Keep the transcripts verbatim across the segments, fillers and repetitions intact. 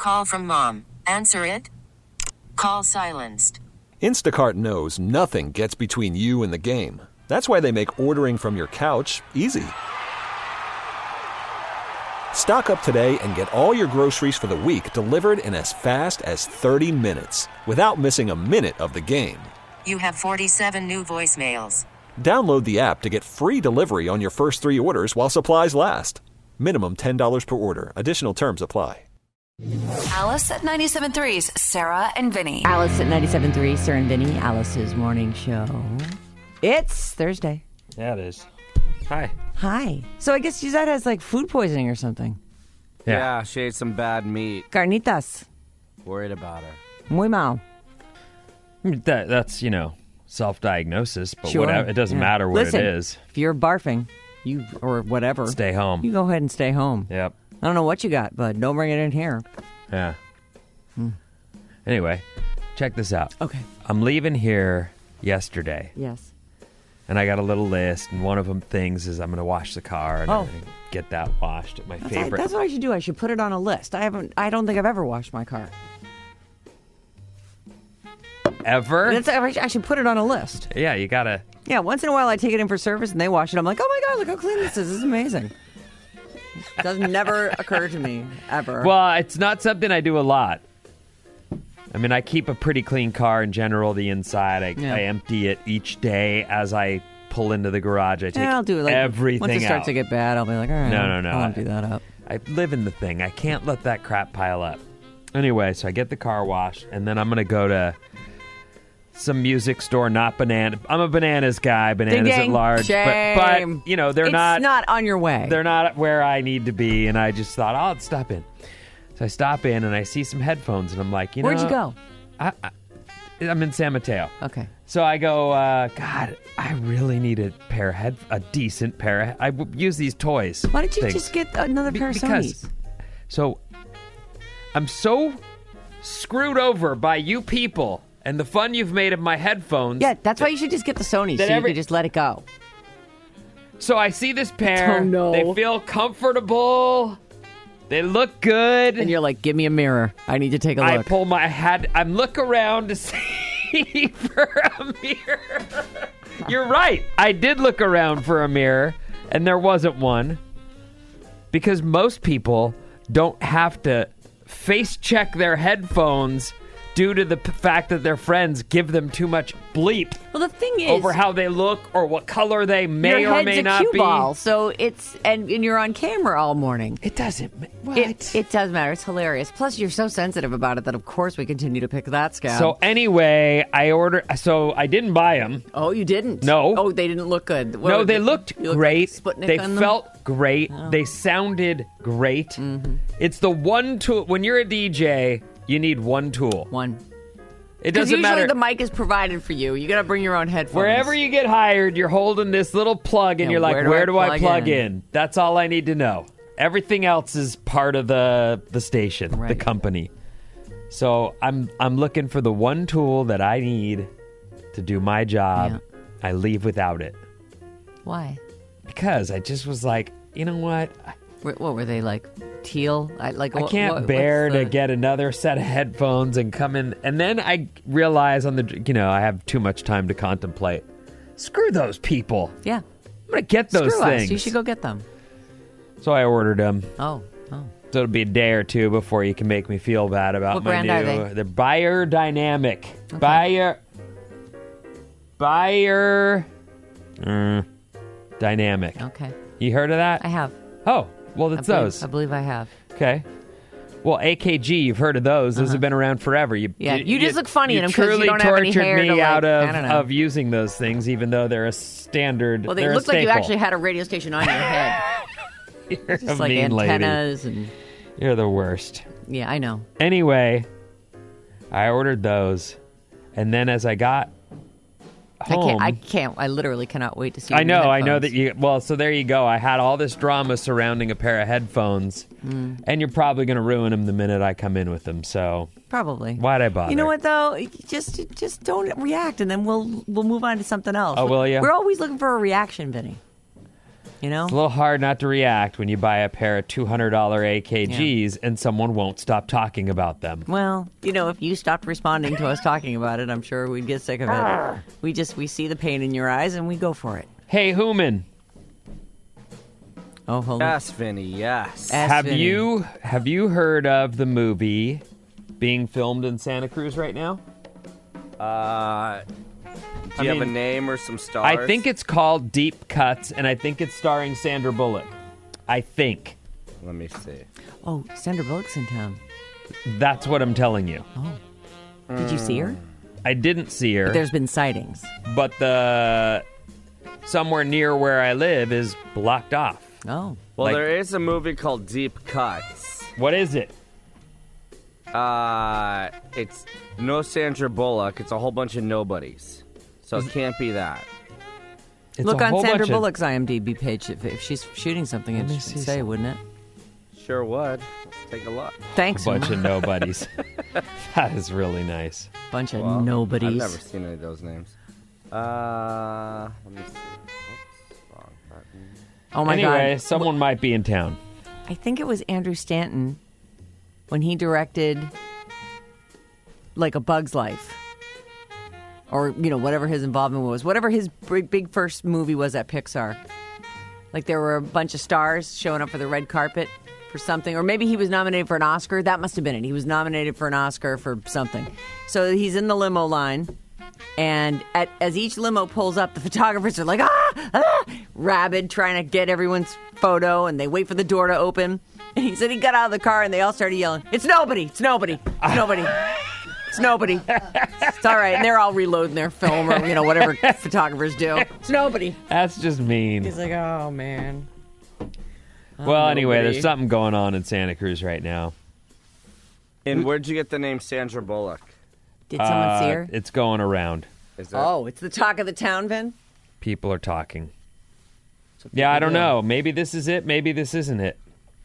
Call from mom. Answer it. Call silenced. Instacart knows nothing gets between you and the game. That's why they make ordering from your couch easy. Stock up today and get all your groceries for the week delivered in as fast as thirty minutes without missing a minute of the game. You have forty-seven new voicemails. Download the app to get free delivery on your first three orders while supplies last. Minimum ten dollars per order. Additional terms apply. Alice at ninety-seven point three's Sarah and Vinny. Alice at ninety-seven point three, Sarah and Vinny, Alice's morning show. It's Thursday. Yeah, it is. Hi. Hi. So I guess Gisette has like food poisoning or something. Yeah. Yeah, she ate some bad meat. Carnitas. Worried about her. Muy mal. That, that's, you know, self-diagnosis, but Sure. whatever. It doesn't Yeah. matter what Listen, it is. If you're barfing, you or whatever, Stay home. you go ahead and stay home. Yep. I don't know what you got, but don't bring it in here. Yeah. Anyway, check this out. Okay. I'm leaving here yesterday, Yes. and I got a little list, and one of them things is I'm going to wash the car and Oh. everything, get that washed at my That's, favorite. that's what I should do. I should put it on a list. I haven't. I don't think I've ever washed my car. Ever? That's, I should put it on a list. Yeah, you got to. Yeah, once in a while I take it in for service and they wash it. I'm like, oh my God, look how clean this is. This is amazing. It does never occur to me, ever. Well, it's not something I do a lot. I mean, I keep a pretty clean car in general, the inside. I, Yeah. I empty it each day as I pull into the garage. I take yeah, I'll do it. Like, everything once it starts out. to get bad, I'll be like, all right, No, no, no. I'll empty that up. I live in the thing. I can't let that crap pile up. Anyway, so I get the car washed, and then I'm going to go to some music store, not Banana. I'm a Bananas guy, Bananas Ding, at ding. large. Shame. But, but, you know, they're it's not, not on your way. they're not where I need to be, and I just thought, oh, I'll stop in. So I stop in, and I see some headphones, and I'm like, you know. Where'd you go? I, I, I'm in San Mateo. Okay. So I go, uh, God, I really need a pair of head, a decent pair of. I w- use these toys. Why don't you things. just get another Be- pair of because- Sonys? So I'm so screwed over by you people and the fun you've made of my headphones. Yeah, that's why you should just get the Sonys so That you every- can just let it go. So I see this pair. Oh, no. They feel comfortable. They look good. And you're like, give me a mirror. I need to take a I look. pull my head. I'm look around to see for a mirror. You're right. I did look around for a mirror, and there wasn't one. Because most people don't have to face check their headphones due to the p- fact that their friends give them too much bleep well, the thing is, over how they look or what color they may your or head's may a not cue be. ball, so it's and, and you're on camera all morning. It doesn't. ma- What? It, it does matter. It's hilarious. Plus, you're so sensitive about it that, of course, we continue to pick that scab. So anyway, I ordered. So I didn't buy them. oh, you didn't? No. Oh, they didn't look good. What No, was they it? looked You looked great. like Sputnik They on them? felt great. Oh. They sounded great. It's the one tool. When you're a D J, you need one tool. one. It Because doesn't usually matter. the mic is provided for you. You got to bring your own headphones. Wherever you get hired, you're holding this little plug, and Yeah, you're like, where do "Where I do I plug plug in? in? That's all I need to know. Everything else is part of the the station, the Right. company. So I'm I'm looking for the one tool that I need to do my job. Yeah. I leave without it Why? because I just was like, you know what? What, what were they like? Teal? I like. I what- can't what- bear what's to the- get another set of headphones and come in. And then I realize on the, you know, I have too much time to contemplate. Screw those people. Yeah. I'm going to get those Screw things. us. You should go get them. So I ordered them. Oh. Oh. So it'll be a day or two before you can make me feel bad about What my brand new. are they? They're Buyer Dynamic. Buyer. Buyer. Mm, Dynamic. Okay. You heard of that? I have. Oh, well, I it's believe, those. I believe I have. Okay. Well, A K G, you've heard of those. Those have been around forever. You, Yeah, you just look funny you in 'em 'cause you truly don't have any tortured hair me to, like, out of, I don't know. of using those things, even though they're a standard. Well, they they're a looked like you staple. actually had a radio station on your head. You're a Just like mean lady. antennas and. You're the worst. Yeah, I know. Anyway, I ordered those, and then as I got I home, can't. I can't. I literally cannot wait to see. I your know, I know headphones. that you. Well, so there you go. I had all this drama surrounding a pair of headphones, Mm. and you're probably going to ruin them the minute I come in with them. So Probably. why'd I bother? You know what though? Just just don't react, and then we'll we'll move on to something else. Oh, will ya? We're always looking for a reaction, Vinny. You know? It's a little hard not to react when you buy a pair of two hundred dollars A K Gs Yeah. and someone won't stop talking about them. Well, you know, if you stopped responding to us talking about it, I'm sure we'd get sick of it. We just, we see the pain in your eyes and we go for it. Hey, Hooman, Oh, hold on. Yes, Vinny, yes. Ask have Vinny. you have you heard of the movie being filmed in Santa Cruz right now? Uh, do I you have a mean, name or some stars? I think it's called Deep Cuts, and I think it's starring Sandra Bullock. I think. Let me see. Oh, Sandra Bullock's in town. That's what I'm telling you. Did you see her? I didn't see her, There's been sightings. but the somewhere near where I live is blocked off. Oh. Well, like- there is a movie called Deep Cuts. What is it? Uh, it's no Sandra Bullock. It's a whole bunch of nobodies. So it can't be that. It's Look a on whole Sandra bunch of- Bullock's I M D B page. If, if she's shooting something, it me should see say, some. wouldn't it? Sure would. Let's take a look. Thanks. A bunch of nobodies. That is really nice. bunch of Well, nobodies. I've never seen any of those names. Uh, let me see. Whoops, wrong button. Oh my anyway, God. someone might be in town. I think it was Andrew Stanton when he directed like A Bug's Life. Or, you know, whatever his involvement was. Whatever his big, big first movie was at Pixar. Like there were a bunch of stars showing up for the red carpet for something. Or maybe he was nominated for an Oscar. That must have been it. He was nominated for an Oscar for something. So he's in the limo line. And at, as each limo pulls up, the photographers are like, ah, ah, rabid, trying to get everyone's photo. And they wait for the door to open. And he said he got out of the car and they all started yelling, it's nobody, it's nobody, it's nobody. It's nobody. It's all right. And they're all reloading their film or, you know, whatever photographers do. It's nobody. That's just mean. He's like, oh, man. Well, anyway, nobody. there's something going on in Santa Cruz right now. And where'd you get the name Sandra Bullock? Did someone Uh, see her? It's going around. Is it? Oh, it's the talk of the town, Vin? People are talking. Yeah, I don't do. know. Maybe this is it. Maybe this isn't it.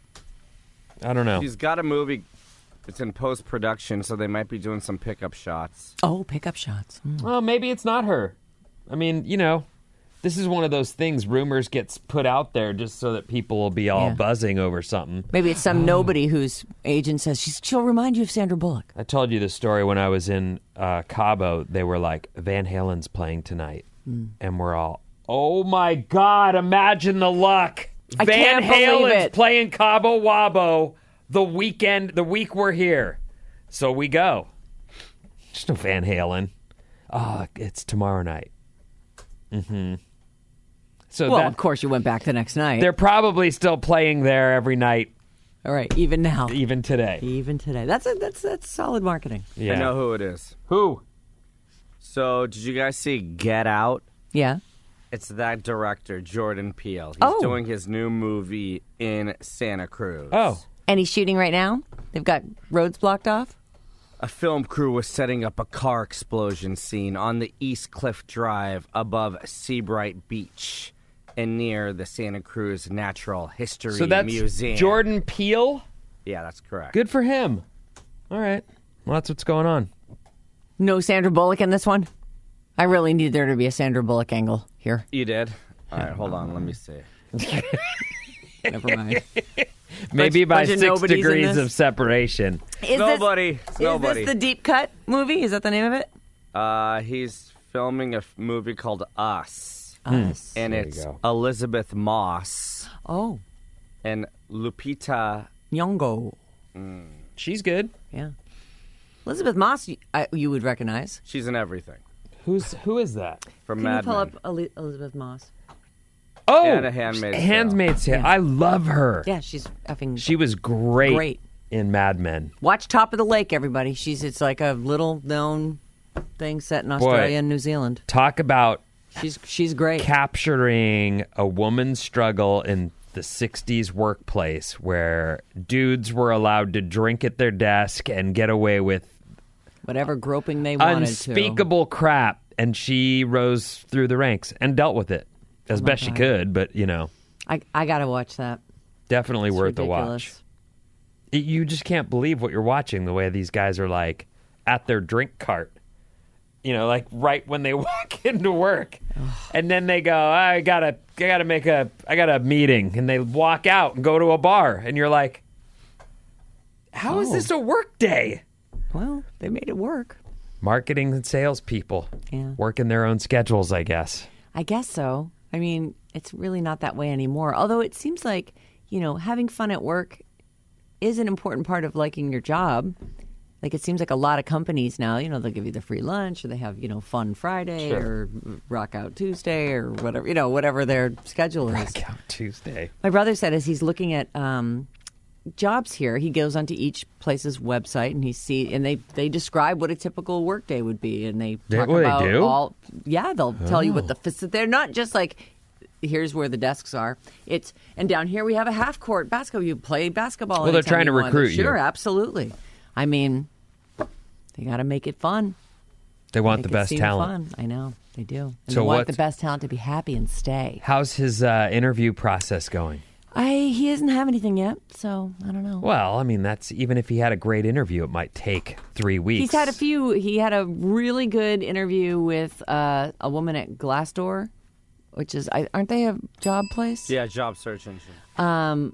I don't know. She's got a movie. It's in post production, so they might be doing some pickup shots. Oh, pickup shots. Mm. Well, maybe it's not her. I mean, you know, this is one of those things. Rumors gets put out there just so that people will be all Yeah. buzzing over something. Maybe it's some nobody whose agent says she's, she'll remind you of Sandra Bullock. I told you the story when I was in uh, Cabo. They were like, Van Halen's playing tonight. Mm. And we're all, oh my God, imagine the luck. I Van can't believe Halen's it. playing Cabo Wabo the weekend, the week we're here. So we go. There's no Van Halen. Oh, it's tomorrow night. Mm-hmm. So Well, that, of course you went back the next night. they're probably still playing there every night, All right, even now. even today. Even today. That's a, that's that's solid marketing. Yeah. I know who it is. Who? So, did you guys see Get Out? Yeah. It's that director, Jordan Peele. He's Oh. doing his new movie in Santa Cruz. Oh. And he's shooting right now? They've got roads blocked off? A film crew was setting up a car explosion scene on the East Cliff Drive above Seabright Beach and near the Santa Cruz Natural History So that's Museum. Jordan Peele? Yeah, that's correct. Good for him. All right. Well, that's what's going on. No Sandra Bullock in this one? I really need there to be a Sandra Bullock angle here. You did? All right, hold on. Let me see. Never mind. Maybe by bunch of six nobodies in degrees this. of separation. Is Nobody. This, It's nobody. Is this the Deep Cut movie? Is that the name of it? Uh, he's filming a f- movie called Us. Us. And There you it's go. Elizabeth Moss Oh, and Lupita. Nyong'o. She's good. Yeah. Elizabeth Moss, you, I, you would recognize. She's in everything. Who's who is that? From Can you Mad pull Men. up Ali- Elizabeth Moss? Oh, And A Handmaid's Tale. Handmaid's Tale. Yeah. I love her. Yeah, she's effing. She was great, Great. in Mad Men. Watch Top of the Lake, everybody. She's it's like a little known thing set in Boy. Australia and New Zealand. Talk about She's she's great. capturing a woman's struggle in the sixties workplace where dudes were allowed to drink at their desk and get away with Whatever groping they wanted unspeakable crap, and she rose through the ranks and dealt with it as best she God. could, but you know, to. I I gotta watch that. definitely It's worth a watch. ridiculous. It- you just can't believe what you're watching, the way these guys are like at their drink cart, you know, like right when they walk into work, and then they go, I gotta I got to make a, I got a meeting, and they walk out and go to a bar, and you're like, how Oh. is this a work day? Well, they made it work. Marketing and salespeople Yeah. working their own schedules, I guess. I guess so. I mean, it's really not that way anymore. Although it seems like, you know, having fun at work is an important part of liking your job. Like, it seems like a lot of companies now, you know, they'll give you the free lunch, or they have, you know, Fun Friday or Rock Out Tuesday or whatever, you know, whatever their schedule is. Rock Out Tuesday. My brother said as he's looking at um, jobs here, he goes onto each place's website and he see and they, they describe what a typical workday would be, and they They- talk what, they about do? all. Yeah, they'll tell you what the faci- they're not just like, here's where the desks are. It's and down here we have a half court basketball. You play basketball. Well, they're anytime trying to you want. recruit you. Sure, absolutely. I mean, they got to make it fun. They want Make the it best seem talent. Fun. I know they do. And So they want what's- the best talent to be happy and stay. How's his uh, interview process going? I he doesn't have anything yet, so I don't know. Well, I mean, that's even if he had a great interview, it might take three weeks. He's had a few. He had a really good interview with uh, a woman at Glassdoor, which is I- aren't they a job place? Yeah, job search engine. Um,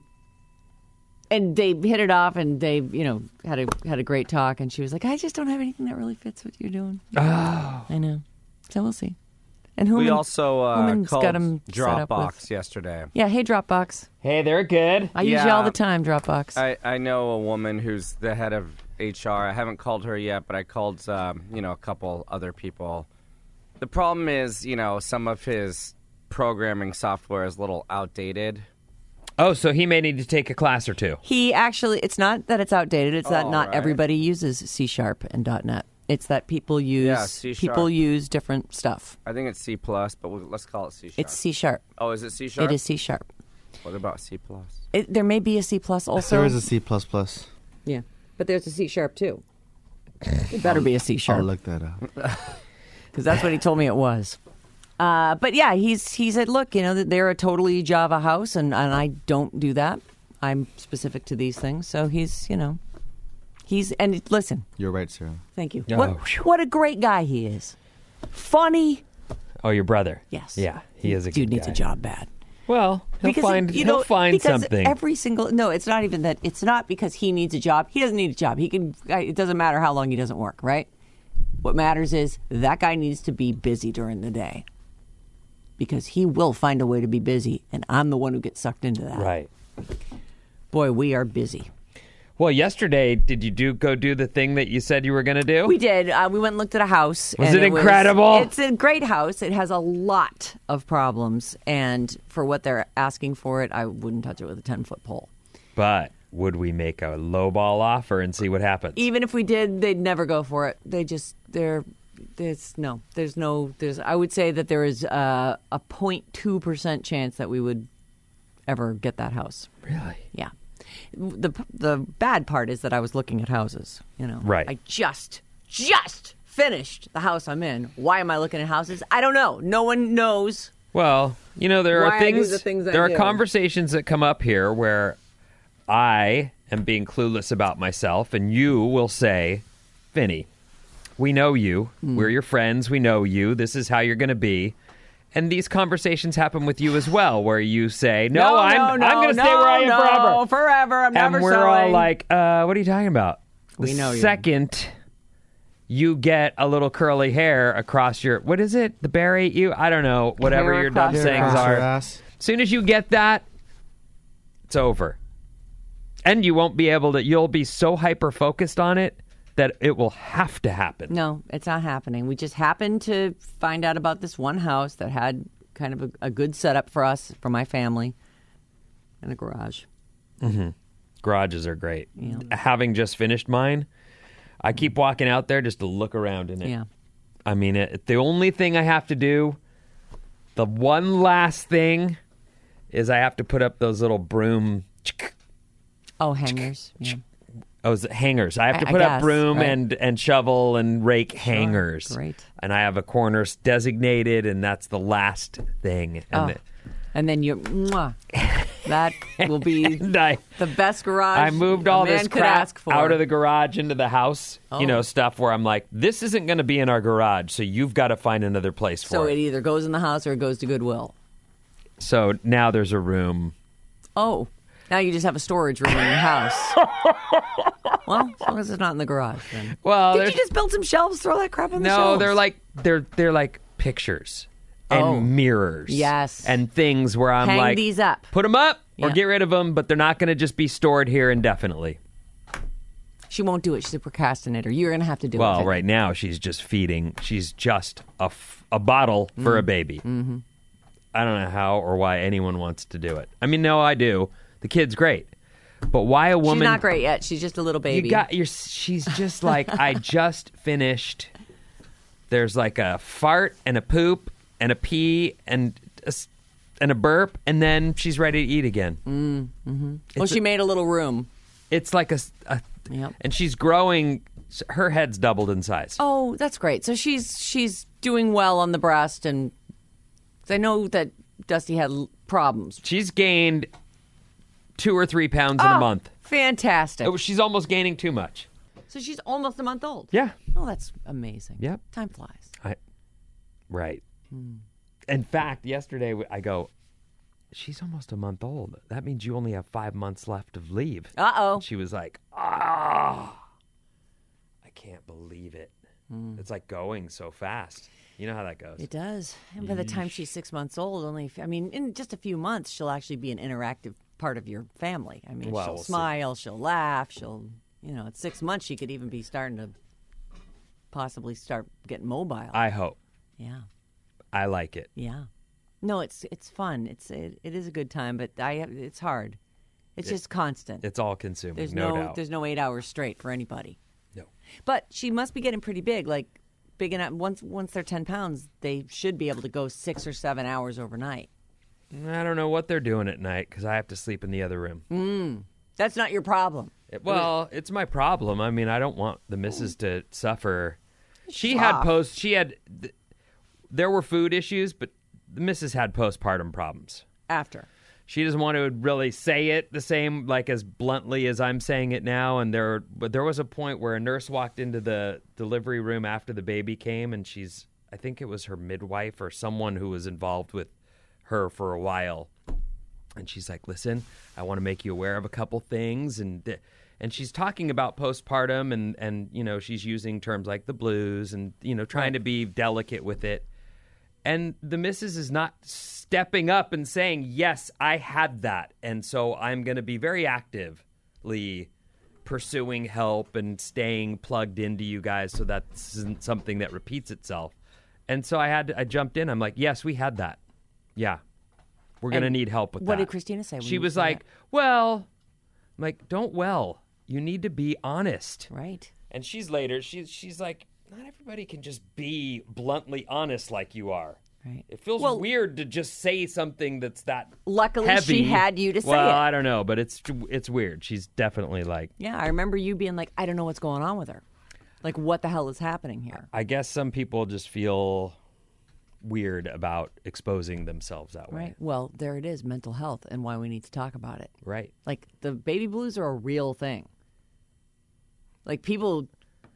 and they hit it off, and they you know had a had a great talk. And she was like, "I just don't have anything that really fits what you're doing." Oh. I know. So we'll see. And who We also uh, Human's called got 'em set up Dropbox with- yesterday. Yeah. Hey, Dropbox. Hey, they're good. I use you Yeah. all the time, Dropbox. I, I know a woman who's the head of H R. I haven't called her yet, but I called um, you know a couple other people. The problem is, you know, some of his programming software is a little outdated. Oh, so he may need to take a class or two. He actually, it's not that it's outdated. It's that Oh, not right. everybody uses C Sharp and .NET. It's that people use Yeah, C Sharp. people use different stuff. I think it's C plus, but we'll, let's call it C sharp. It's C Sharp. Oh, is it C sharp? It is C Sharp. What about C plus? It, there may be a C plus also. There is a C plus plus. Yeah, but there's a C Sharp too. It better be a C I'll Sharp look that up. because that's what he told me it was. Uh, but yeah, he's he said, look, you know, that they're a totally Java house, and, and I don't do that. I'm specific to these things. So he's, you know, he's and listen. You're right, Sarah. Thank you. Oh, What, phew. what a great guy he is. Funny. Oh, your brother. Yes. Yeah, he is a Dude good needs guy. a job bad. Well, he'll Because, find you he'll know, find because something. Every single no, it's not even that. It's not because he needs a job. He doesn't need a job. He can. It doesn't matter how long he doesn't work. Right. What matters is that guy needs to be busy during the day, because he will find a way to be busy, and I'm the one who gets sucked into that. Right. Boy, we are busy. Well, yesterday, did you do go do the thing that you said you were going to do? We did. Uh, we went and looked at a house. Was and it incredible? it's a great house. It has a lot of problems, and for what they're asking for it, I wouldn't touch it with a ten-foot pole. But would we make a lowball offer and see what happens? Even if we did, they'd never go for it. They just they're there's no there's no there's I would say that there is uh, a a point two percent chance that we would ever get that house. Really? Yeah. The the bad part is that I was looking at houses, you know. Right. I just just finished the house I'm in. Why am I looking at houses? I don't know. No one knows. Well, you know, there Why are I do things, the things I there are do. conversations that come up here where I am being clueless about myself, and you will say, Vinny, we know you. Hmm. We're your friends. We know you. This is how you're going to be. And these conversations happen with you as well, where you say, no, no, I'm, no, I'm going to no, stay where I am no, forever. forever. I'm And never we're selling. all like, uh, what are you talking about? We the know you. second you get a little curly hair across your, what is it? The berry? You, I don't know, whatever Hair your dumb across sayings Across your are. ass. As soon as you get that, it's over. And you won't be able to, you'll be so hyper focused on it that it will have to happen. No, it's not happening. We just happened to find out about this one house that had kind of a, a good setup for us, for my family, and a garage. Garages are great. Yeah. Having just finished mine, I keep walking out there just to look around in it. Yeah. I mean, it, the only thing I have to do, the one last thing, is I have to put up those little broom. Oh, hangers. Yeah. Oh, is it hangers? I have to I- I put up guess, broom right. and, and shovel and rake hangers. great. And I have a corner s- designated, and that's the last thing. And, Oh. And then you, mwah, that will be the, and I, the best garage I moved a all man this could crap ask for. out of the garage into the house. Oh. You know, stuff where I'm like, this isn't going to be in our garage, so you've got to find another place for So it. it either goes in the house or it goes to Goodwill. So now there's a room. Oh, now you just have a storage room in your house. Well, as long as it's not in the garage, then. Well, Did there's- you just build some shelves? Throw that crap on the No, shelves. they're like they're they're like pictures and Oh. mirrors. Yes. And things where I'm Hang like, these up. put them up or Yeah. get rid of them, but they're not going to just be stored here indefinitely. She won't do it. She's a procrastinator. You're going to have to do it. Well, Vicky. right now she's just feeding. She's just a, f- a bottle for Mm. a baby. Mm-hmm. I don't know how or why anyone wants to do it. I mean, no, I do. The kid's great, but why a woman? She's not great yet. She's just a little baby. You got you're. She's just like I just finished. There's like a fart and a poop and a pee and a, s- and a burp, and then she's ready to eat again. Mm, mm-hmm. Well, It's she a- made a little room. It's like a, s- a- Yep. and she's growing. Her head's doubled in size. Oh, that's great. So she's she's doing well on the breast, and I know that Dusty had l- problems. She's gained two or three pounds in Oh, a month. Fantastic. Oh, she's almost gaining too much. So she's almost a month old. Yeah. Oh, that's amazing. Yep. Time flies. I, right. Hmm. In fact, yesterday I go, she's almost a month old. That means you only have five months left of leave. Uh-oh. She was like, ah, I can't believe it. It's like going so fast. You know how that goes. It does. And by the time she's six months old, only, I mean, in just a few months, she'll actually be an interactive part of your family. I mean, Well, she'll we'll see. smile, she'll laugh, she'll, you know, at six months, she could even be starting to possibly start getting mobile. I hope. yeah. I like it. Yeah. No, it's it's fun. It's it, it is a good time, but I have, it's hard. It's just constant. It's all consuming, there's no, no doubt. there's no eight hours straight for anybody. No. But she must be getting pretty big. Like big enough. Once once they're ten pounds, they should be able to go six or seven hours overnight. I don't know what they're doing at night because I have to sleep in the other room. That's not your problem. It- well, it's my problem. I mean, I don't want the missus to suffer. She She's had off. post. She had. Th- there were food issues, but the missus had postpartum problems. After. She doesn't want to really say it the same, like as bluntly as I'm saying it now. And there, but there was a point where a nurse walked into the delivery room after the baby came, and she's, I think it was her midwife or someone who was involved with her for a while. And she's like, "Listen, I want to make you aware of a couple things." And th- and she's talking about postpartum, and and you know, she's using terms like the blues, and you know, trying to be delicate with it. And the missus is not stepping up and saying, "Yes, I had that, and so I'm going to be very actively pursuing help and staying plugged into you guys, so that this isn't something that repeats itself." And so I had to, I jumped in. I'm like, "Yes, we had that. Yeah, we're going to And need help with what that." did Christina say when She you was said like, that? "Well," I'm like, "Don't well. You need to be honest." Right. And she's later, she's she's like, "Not everybody can just be bluntly honest like you are." Right. It feels Well- weird to just say something that's that Luckily, heavy. she had you to say well, it. I don't know, but it's it's weird. She's definitely like, Yeah, I remember you being like, I don't know what's going on with her. Like, what the hell is happening here? I guess some people just feel weird about exposing themselves that way. Right. Well, there it is, mental health, and why we need to talk about it. Right. Like, the baby blues are a real thing. Like, people,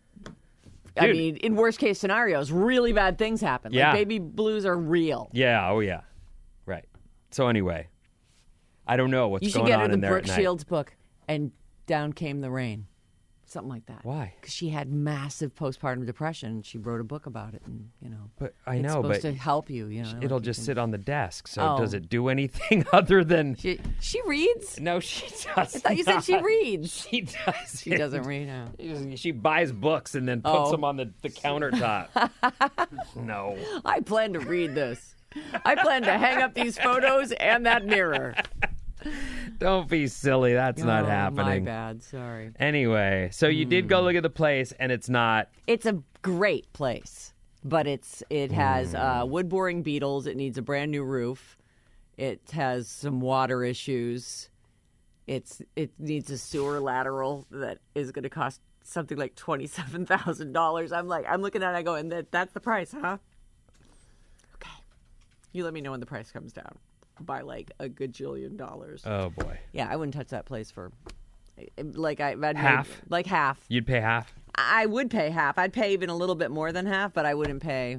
I Dude. mean, in worst case scenarios, really bad things happen. Yeah. Like, baby blues are real. Yeah. Oh, yeah. Right. So anyway, I don't know what's You should going get on her the in there Brooke at night. Shields book, and Down Came the Rain. Something like that. Why? Because she had massive postpartum depression, and she wrote a book about it, and, you know. But I it's know, supposed but to help you, you know. like it'll you just can- sit on the desk. So Oh. does it do anything other than? She, she reads? No, she does. I thought you said she not. reads. She does. She doesn't read now. She buys books and then puts Oh. them on the, the countertop. No. I plan to read this. I plan to hang up these photos and that mirror. Don't be silly. That's not Oh, happening. My bad. Sorry. Anyway, so you did go look at the place and it's not. It's a great place, but it's it has uh, Hmm. wood boring beetles. It needs a brand new roof. It has some water issues. It's it needs a sewer lateral that is going to cost something like twenty seven thousand dollars. I'm like I'm looking at it. I go, and that that's the price, huh? Okay, you let me know when the price comes down by like a gajillion dollars. Oh, boy. Yeah, I wouldn't touch that place for like I I'd Half? Made, like half. You'd pay half? I would pay half. I'd pay even a little bit more than half, but I wouldn't pay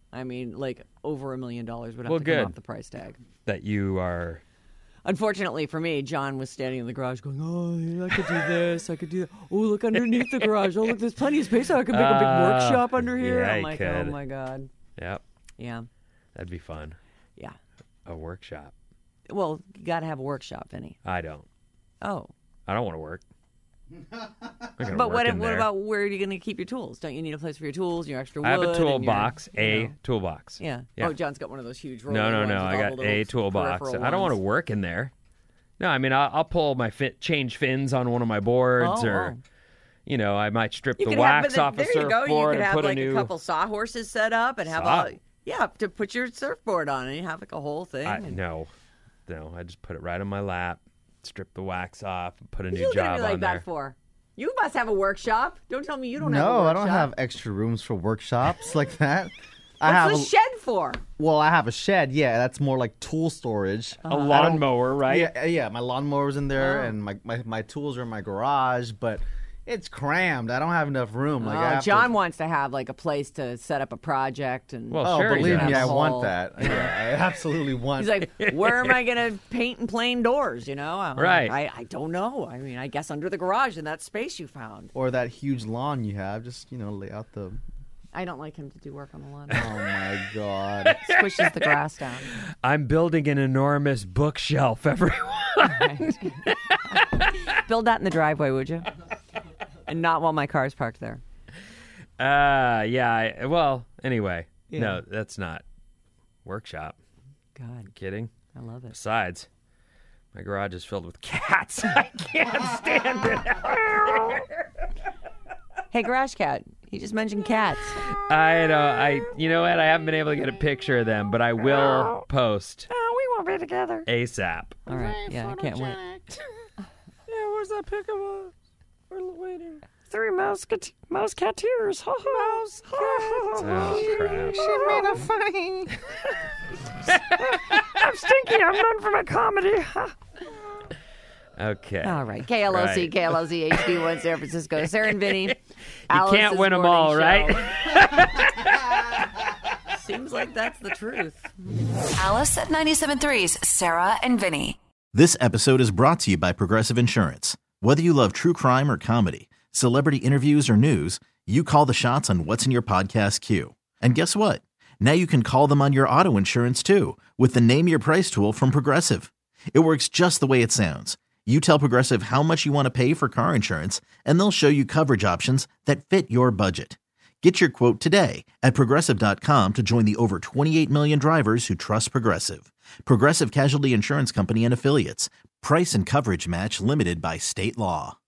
I mean, like over a million dollars would have Well, to come good. off the price tag. That you are. Unfortunately for me, John was standing in the garage going, oh, yeah, I could do this, I could do that. Oh, look underneath the garage. Oh, look, there's plenty of space. I could make a big Uh, workshop under here. yeah, I'm you like, could. oh, my God. Yep. Yeah, That'd be fun. yeah. A workshop. Well, you got to have a workshop, Vinny. I don't. Oh. I don't want to work. But what, what about where are you going to keep your tools? Don't you need a place for your tools, your extra wood? I have a and your, toolbox, you a know. toolbox. Yeah. Yeah. Oh, John's got one of those huge rolling No, no, ones no. with I all got the a little toolbox. peripheral I don't want to ones. work in there. No, I mean I'll, I'll pull my fit, change fins on one of my boards, Oh, or oh. you know, I might strip You the could have, wax but off a then, there you go. surfboard You could and have put like a new. couple sawhorses set up and have Saw? all, yeah, to put your surfboard on, and you have like a whole thing. I, and no, no. I just put it right on my lap, strip the wax off, and put a What are new you looking at job me like on that there. for? You must have a workshop. Don't tell me you don't have a No, workshop. I don't have extra rooms for workshops like that. I What's have the a, shed for? well, I have a shed. Yeah, that's more like tool storage. A lawnmower, right? Yeah, yeah. My lawnmower's in there, Oh. and my, my my tools are in my garage, but it's crammed. I don't have enough room. Like I Oh, have John to, wants to have like a place to set up a project, and Well, Oh, sure he believe does. me, I Have a want whole- that. Yeah, I absolutely want. he's like, "Where am I going to paint and plane doors?" You know, I'm like, Right. I, I don't know. I mean, I guess under the garage in that space you found. or that huge lawn you have. Just you know, lay out the. I don't like him to do work on the lawn. Oh my god. Squishes the grass down. I'm building an enormous bookshelf, everyone. Build that in the driveway, would you? And not while my car's parked there. Uh, yeah. I, well, anyway, Yeah. no, that's not workshop. God, Kidding. I love it. Besides, my garage is filled with cats. I can't stand it. Hey, Garage Cat, you just mentioned cats. I know. I. You know what? I haven't been able to get a picture of them, but I will post Oh, we won't be together. ASAP. All right, yeah, I can't wait. Yeah, where's that pic of us? We're waiting. Three mouse cat- mouse catteers. Mouse Oh crap! I'm stinky. I'm known for my comedy. Okay. All right, K L O C, Right. K L O Z, H D one, San Francisco. Sarah and Vinny. You Alice's can't win them morning all, show. right? Seems like that's the truth. Alice at ninety-seven point three's Sarah and Vinny. This episode is brought to you by Progressive Insurance. Whether you love true crime or comedy, celebrity interviews or news, you call the shots on what's in your podcast queue. And guess what? Now you can call them on your auto insurance too with the Name Your Price tool from Progressive. It works just the way it sounds. You tell Progressive how much you want to pay for car insurance, and they'll show you coverage options that fit your budget. Get your quote today at Progressive dot com to join the over twenty-eight million drivers who trust Progressive. Progressive Casualty Insurance Company and Affiliates. Price and coverage match limited by state law.